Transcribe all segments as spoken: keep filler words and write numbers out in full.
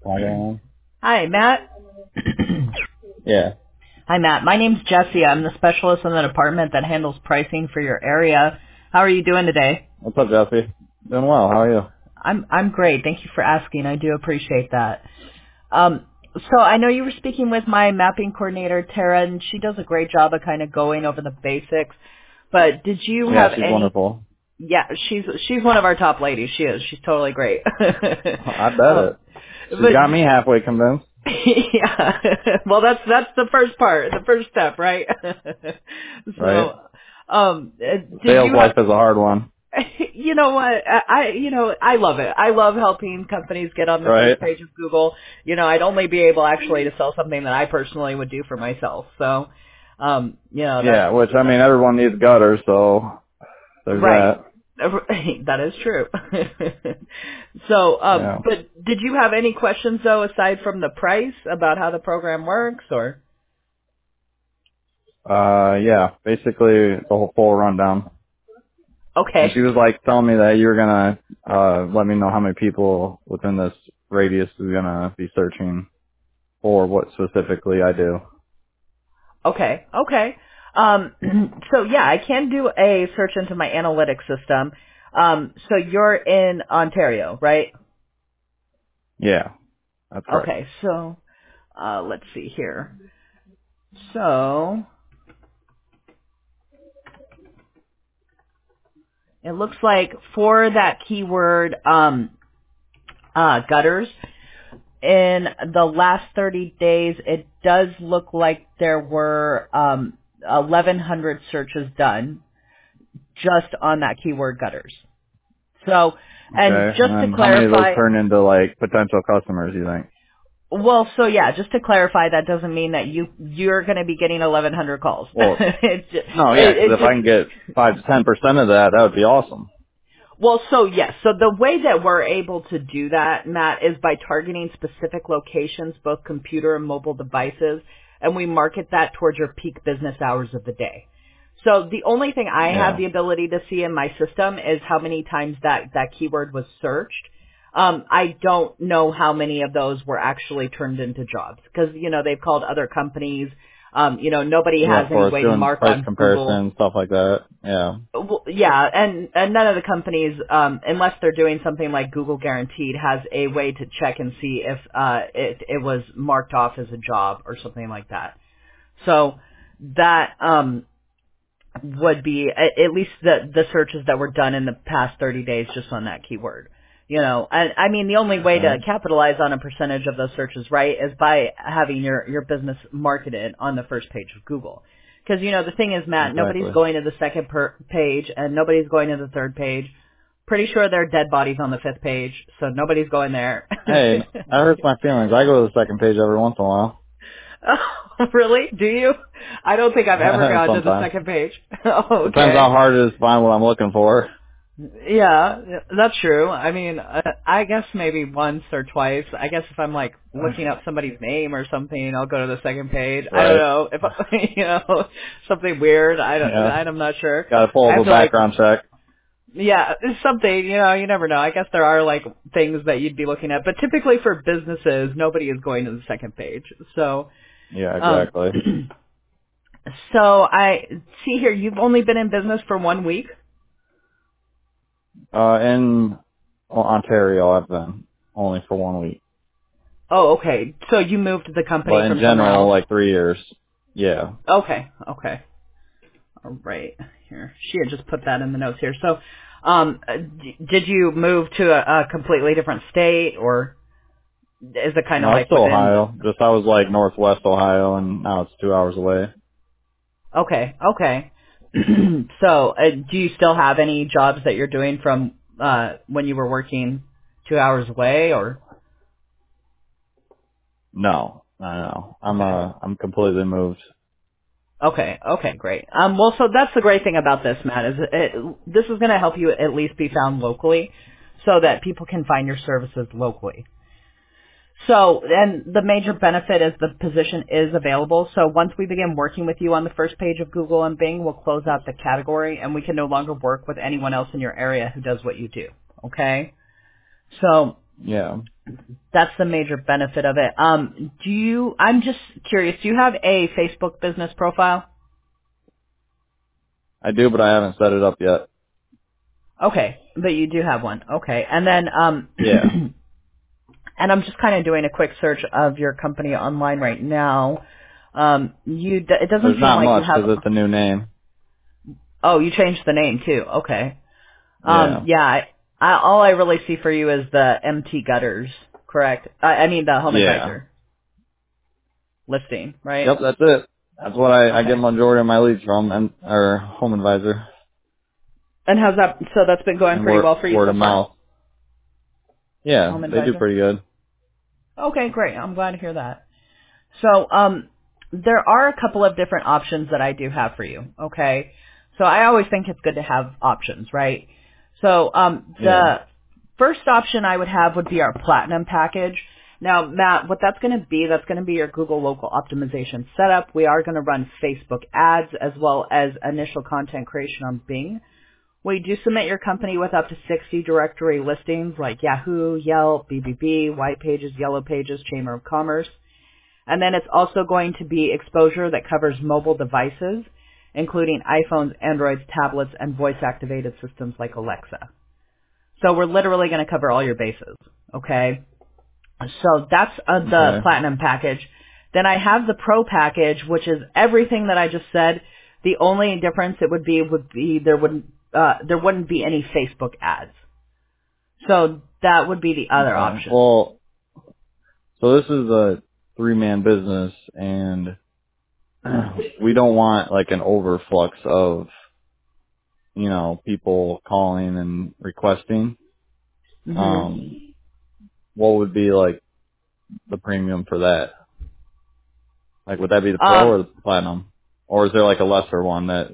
Hello. Hi, Matt. Yeah. Hi, Matt. My name's Jesse. I'm the specialist in the department that handles pricing for your area. How are you doing today? What's up, Jesse? Doing well. How are you? I'm I'm great. Thank you for asking. I do appreciate that. Um, so I know you were speaking with my mapping coordinator, Tara, and she does a great job of kind of going over the basics. But did you Yeah, have she's any? wonderful. Yeah, she's she's one of our top ladies. She is. She's totally great. I bet um, it. She's got but me halfway convinced. yeah. Well, that's that's the first part, the first step, right? Right? so, um, uh, did Sales you life have? is a hard one. You know what? I, I, you know, I love it. I love helping companies get on the Right? first page of Google. You know, I'd only be able actually to sell something that I personally would do for myself. So, um, you know, that's Yeah, which, I mean, everyone needs gutters, so there's right. that. That is true. so, um, Yeah. but did you have any questions though, aside from the price about how the program works, or? Uh, yeah, basically the whole full rundown. And Okay. she was like telling me that you were gonna, uh, let me know how many people within this radius is gonna be searching for what specifically I do. Okay. Okay. Um, so yeah, I can do a search into my analytics system. Um, so you're in Ontario, right? Yeah, that's correct. Okay. So, uh, let's see here. So it looks like for that keyword, um, uh, gutters, in the last thirty days, it does look like there were, um, eleven hundred searches done just on that keyword gutters. So, and Okay. just to And how many of those clarify, turn into like potential customers, you think? well, so yeah, just to clarify, that doesn't mean that you you're going to be getting eleven hundred calls. Well, it's just, no, yeah, it, because it's if I just can get five to ten percent of that, that would be awesome. well, so yes, so the way that we're able to do that, Matt, is by targeting specific locations, both computer and mobile devices, and we market that towards your peak business hours of the day. So the only thing I have Yeah. the ability to see in my system is how many times that, that keyword was searched. Um, I don't know how many of those were actually turned into jobs because, you know, they've called other companies. Um, you know, nobody Yeah, has of any course, way to doing mark price on Google. comparison, stuff like that. Yeah. Well, yeah, and, and none of the companies, um, unless they're doing something like Google Guaranteed, has a way to check and see if uh, it, it was marked off as a job or something like that. So that um, would be a- at least the the searches that were done in the past thirty days just on that keyword. You know, and I mean the only way to Okay. capitalize on a percentage of those searches, right, is by having your your business marketed on the first page of Google. Because you know the thing is, Matt, nobody's Exactly. going to the second per page and nobody's going to the third page. Pretty sure there are dead bodies on the fifth page, so nobody's going there. Hey, that hurts my feelings. I go to the second page every once in a while. Oh, really? Do you? I don't think I've ever gone to the Sometimes. second page. Oh, Depends how okay. hard it is to find what I'm looking for. Yeah, that's true. I mean, uh, I guess maybe once or twice. I guess if I'm like looking up somebody's name or something, I'll go to the second page. I don't Right. know if you know something weird. I don't. Yeah. I'm not sure. Got to pull I up have a to like, background check. yeah, it's something. You know, you never know. I guess there are like things that you'd be looking at, but typically for businesses, nobody is going to the second page. So, Yeah, um, exactly. so I see here you've only been in business for one week. Uh, in Ontario, I've been only for one week. Oh, okay. So you moved the company But in from somewhere general, else. like three years. Yeah. Okay, okay. All right. Here. She had just put that in the notes here. So, um, uh, d- did you move to a, a completely different state, or is it kind of No, it's like still within? Ohio. Just I was like northwest Ohio, and now it's two hours away. Okay, okay. so, uh, do you still have any jobs that you're doing from uh, when you were working two hours away, or? No, I know. I'm Okay. uh, I'm completely moved. Okay, okay, great. Um, well, so that's the great thing about this, Matt, is it, this is going to help you at least be found locally so that people can find your services locally. So, and the major benefit is the position is available. So once we begin working with you on the first page of Google and Bing, we'll close out the category and we can no longer work with anyone else in your area who does what you do. Okay? So Yeah, That's the major benefit of it. Um, do you? I'm just curious. Do you have a Facebook business profile? I do, but I haven't set it up yet. Okay, but you do have one. Okay, and then um, Yeah, and I'm just kind of doing a quick search of your company online right now. Um, you it doesn't there's seem not like you much have. because it's a new name. Oh, you changed the name too. Okay. Um, Yeah, yeah. I, I, all I really see for you is the M T gutters, correct? I, I mean the home yeah. advisor listing, right? Yep, that's it. That's what I, I get Okay. majority of my leads from, and or home advisor And how's that? So that's been going and pretty word well for you word so of far, mouth. Yeah, home they do advisor. pretty good. Okay, great. I'm glad to hear that. So, um, there are a couple of different options that I do have for you. Okay. So I always think it's good to have options, right? So, um, Yeah. the first option I would have would be our platinum package. Now, Matt, what that's going to be, that's going to be your Google local optimization setup. We are going to run Facebook ads as well as initial content creation on Bing. We do submit your company with up to sixty directory listings like Yahoo, Yelp, B B B, White Pages, Yellow Pages, Chamber of Commerce. And then it's also going to be exposure that covers mobile devices, including iPhones, Androids, tablets, and voice-activated systems like Alexa. So we're literally going to cover all your bases, okay? So that's uh, the Okay. Platinum package. Then I have the Pro package, which is everything that I just said. The only difference it would be would be there wouldn't uh, there wouldn't be any Facebook ads. So that would be the other Okay. option. Well, so this is a three man business, and we don't want like an overflux of you know people calling and requesting. hmm Um, what would be like the premium for that? Like, would that be the pro Um, or the platinum, or is there like a lesser one that?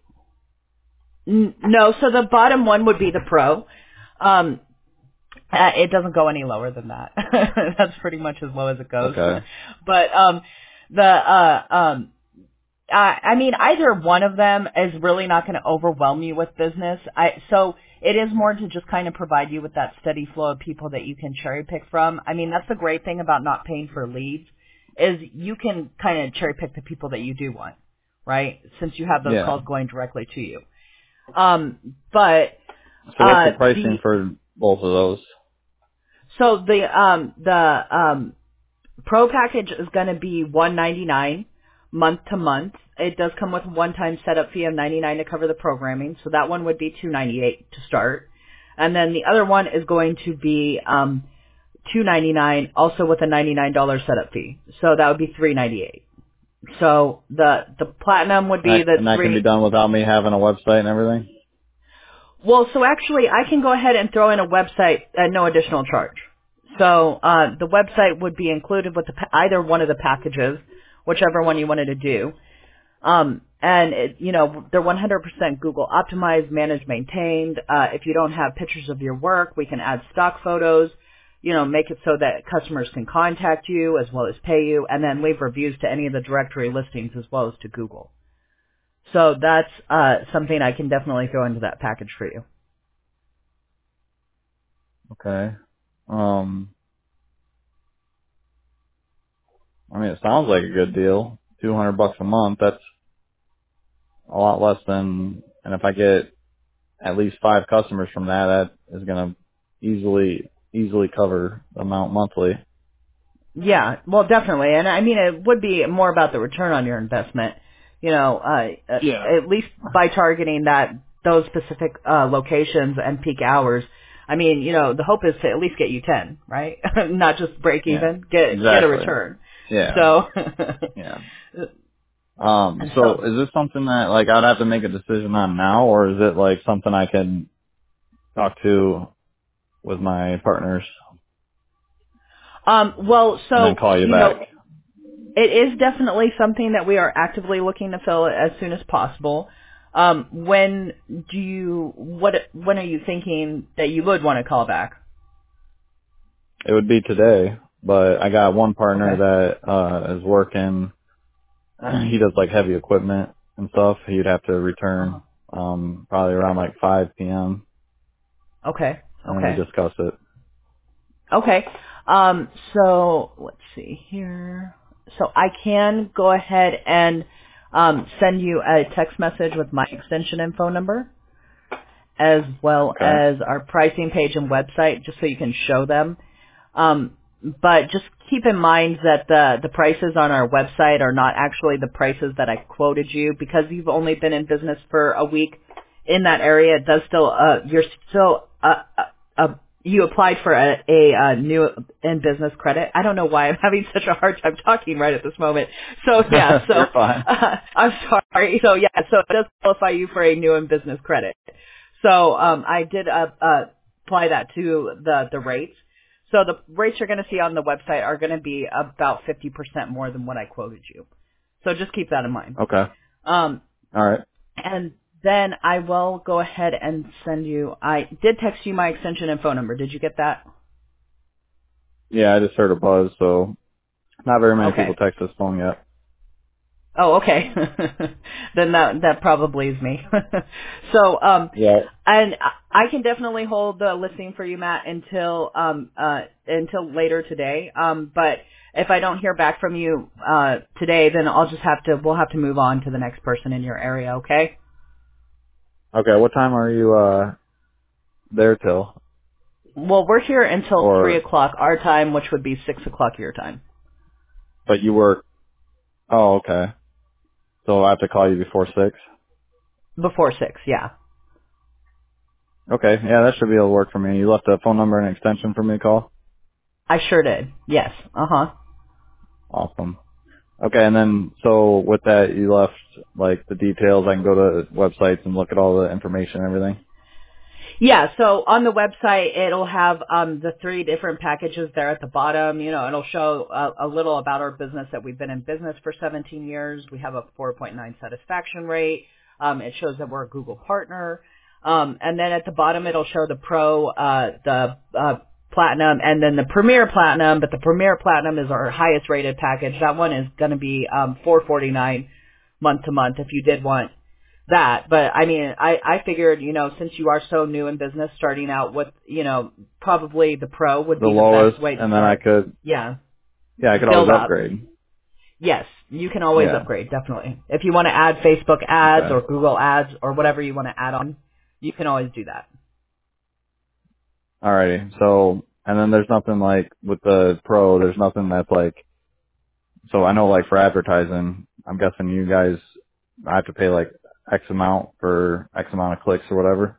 N- No, so the bottom one would be the pro. Um, uh, it doesn't go any lower than that. That's pretty much as low as it goes. Okay. but um, the uh, um, uh, I mean, either one of them is really not going to overwhelm you with business. I so it is more to just kind of provide you with that steady flow of people that you can cherry pick from. I mean, that's the great thing about not paying for leads is you can kind of cherry pick the people that you do want, right? Since you have those Yeah. calls going directly to you. Um, but So what's uh, the the pricing for both of those? so the um the um pro package is going to be one ninety nine month to month. It does come with a one time setup fee of ninety nine to cover the programming, so that one would be two ninety eight to start, and then the other one is going to be um two ninety nine, also with a ninety nine dollar setup fee. So that would be three ninety eight. So the the platinum would And be that, the and that can be three. done without me having a website and everything? Well, so actually, I can go ahead and throw in a website at no additional charge. So uh, the website would be included with the, pa- either one of the packages, whichever one you wanted to do. Um, and it, you know they're one hundred percent Google optimized, managed, maintained. Uh, if you don't have pictures of your work, we can add stock photos. You know, make it so that customers can contact you as well as pay you, and then leave reviews to any of the directory listings as well as to Google. So that's uh, something I can definitely throw into that package for you. Okay. Um, I mean, it sounds like a good deal. two hundred bucks a month, that's a lot less than, and if I get at least five customers from that, that is going to easily, easily cover the amount monthly. Yeah, well, definitely, and I mean it would be more about the return on your investment. You know, uh, uh, Yeah. at least by targeting that those specific uh, locations and peak hours. I mean, you know, the hope is to at least get you ten, right? Not just break Yeah. even, get get a Exactly. return. Yeah. So, Yeah. Um, so so is this something that like I'd have to make a decision on now, or is it like something I can talk to with my partners um, well, and then so call you you know, back? it is definitely something that we are actively looking to fill as soon as possible. Um, when do you what when are you thinking that you would want to call back? It would be today, but I got one partner Okay. that uh is working. He does like heavy equipment and stuff. He'd have to Uh-huh. return um probably around like five p m Okay. and then we Okay. discuss it. Okay. Um, so let's see here. So I can go ahead and um, send you a text message with my extension and phone number, as well Okay. as our pricing page and website, just so you can show them. Um, but just keep in mind that the the prices on our website are not actually the prices that I quoted you, because you've only been in business for a week in that area. It does still uh, you're still uh, uh, uh, you applied for a, a, uh new in business credit. I don't know why I'm having such a hard time talking right at this moment. So yeah, so You're fine. uh, I'm sorry. So yeah, so it does qualify you for a new in business credit. So um, I did uh, uh, apply that to the the rates. So the rates you're going to see on the website are going to be about fifty percent more than what I quoted you. So just keep that in mind. Okay. Um, All right. and then I will go ahead and send you, I did text you my extension and phone number. Did you get that? Yeah, I just heard a buzz, so not very many people Okay. text this phone yet. Oh, okay. Then that that probably is me. So, um, Yeah. and I I can definitely hold the listing for you, Matt, until um uh until later today. Um, but if I don't hear back from you uh today, then I'll just have to we'll have to move on to the next person in your area. Okay? Okay. What time are you uh there till? Well, we're here until three Or o'clock our time, which would be six o'clock your time. but you work? Oh, okay. So I have to call you before six. Before six, yeah. Okay. Yeah, that should be able to work for me. You left a phone number and extension for me to call. I sure did. Yes. Uh huh. Awesome. Okay, and then so with that, you left like the details. I can go to websites and look at all the information and everything. Yeah, so on the website, it'll have um, the three different packages there at the bottom. You know, it'll show a, a little about our business, that we've been in business for seventeen years. We have a four point nine satisfaction rate. Um, it shows that we're a Google partner. Um, and then at the bottom, it'll show the Pro, uh, the uh, Platinum, and then the Premier Platinum. But the Premier Platinum is our highest rated package. That one is going to be um, four forty-nine month to month if you did want that. But I mean, I, I figured, you know, since you are so new in business, starting out with, you know, probably the Pro would The be the lowest, best way to and then I start. could, Yeah. yeah, I could always Build up. upgrade. Yes, you can always Yeah. upgrade, definitely. If you want to add Facebook ads Okay. or Google ads or whatever you want to add on, you can always do that. Alrighty. So, and then there's nothing like with the pro. There's nothing that's like. So I know like for advertising, I'm guessing you guys I have to pay like X amount for X amount of clicks or whatever.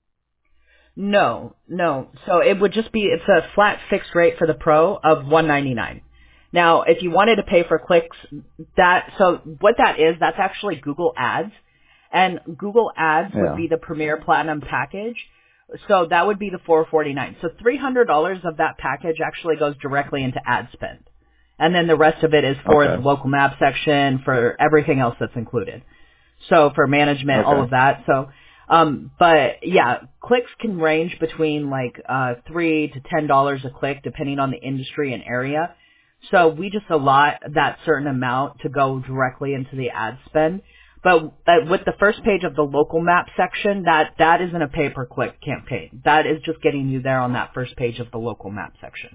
No, no. So it would just be, it's a flat fixed rate for the Pro of one ninety-nine. Now, if you wanted to pay for clicks, that, so what that is, that's actually Google Ads. And Google Ads would Yeah. be the Premier Platinum package. So that would be the four forty-nine. So three hundred dollars of that package actually goes directly into ad spend. And then the rest of it is for the Okay. local map section, for everything else that's included. So for management, all Okay. of that. So, um, but yeah, clicks can range between like uh, three to ten dollars a click, depending on the industry and area. So we just allot that certain amount to go directly into the ad spend. But uh, with the first page of the local map section, that that isn't a pay-per-click campaign. That is just getting you there on that first page of the local map section.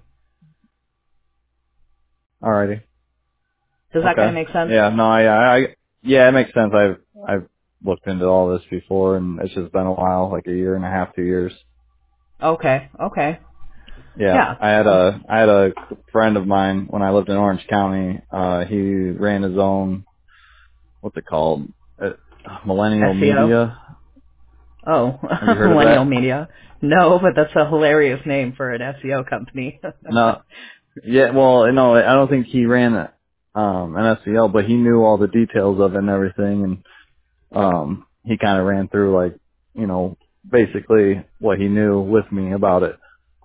Alrighty. Does that kind of Okay. make sense? Yeah. No. I. I. I yeah. It makes sense. I've. I've looked into all this before, and it's just been a while, like a year and a half, two years. Okay. Okay. Yeah, Yeah. I had a I had a friend of mine when I lived in Orange County. Uh, he ran his own, what's it called? Uh, Millennial S E O. Media. Oh, Have you heard of Millennial that? Media. No, but that's a hilarious name for an S E O company. No. Yeah. Well, no, I don't think he ran it, um, an S E O, but he knew all the details of it and everything, and um, he kind of ran through like, you know, basically what he knew with me about it.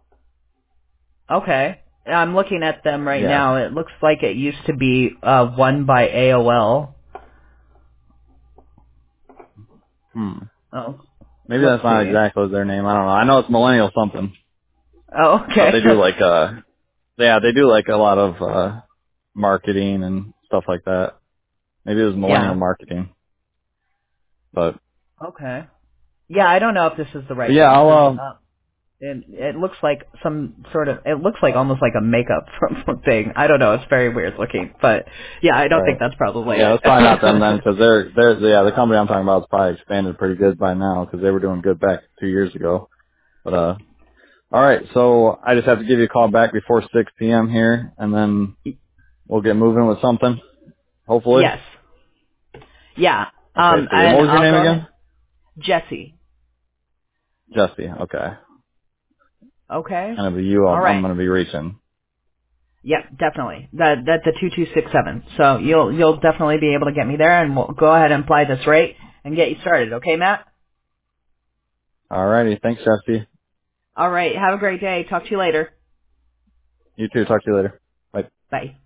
Okay. I'm looking at them right Yeah. now. It looks like it used to be uh, won by A O L. Hmm. Oh, Maybe let's that's not see. exactly their name. I don't know. I know it's Millennial something, Oh, but okay. they do like uh yeah, they do like a lot of uh marketing and stuff like that. Maybe it was millennial Yeah. marketing. But, Okay. Yeah, I don't know if this is the but right yeah, one I'll because um uh, It, it looks like some sort of, it looks like almost like a makeup thing. I don't know. It's very weird looking, but yeah, I don't think Right. that's probably Yeah, it. that's probably not them then, because they're they're yeah the company I'm talking about is probably expanded pretty good by now because they were doing good back two years ago. But uh, all right, so I just have to give you a call back before six p.m. here, and then we'll get moving with something. Hopefully. Yes. Yeah. Okay, Um, sweet. And and what was your I'll name go ahead. again? Jesse. Jesse. Okay. Okay. Kind of a you. All I'm, I'm right. going to be reaching. Yep, definitely. That that's the two two six seven. So you'll you'll definitely be able to get me there, and we'll go ahead and apply this rate and get you started. Okay, Matt? All righty. Thanks, Jesse. All right. Have a great day. Talk to you later. You too. Talk to you later. Bye. Bye.